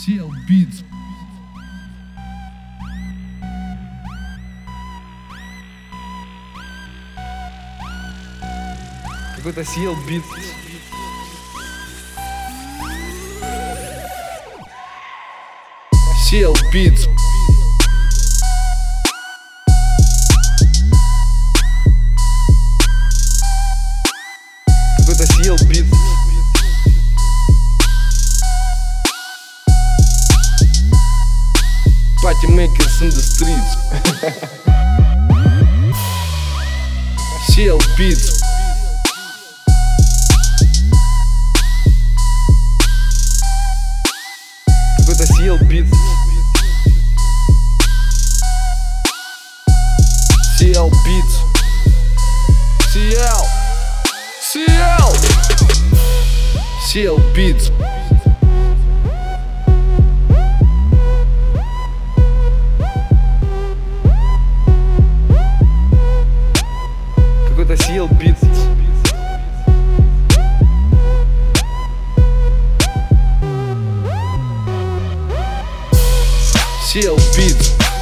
CL Beats. Какой-то CL Beats. CL Beats. Какой-то CL Beats. Party makers in the streets. CL Beats. Какой-то CL Beats. CL Beats. CL. CL. CL Beats. Какой-то CL Beats. CL Beats.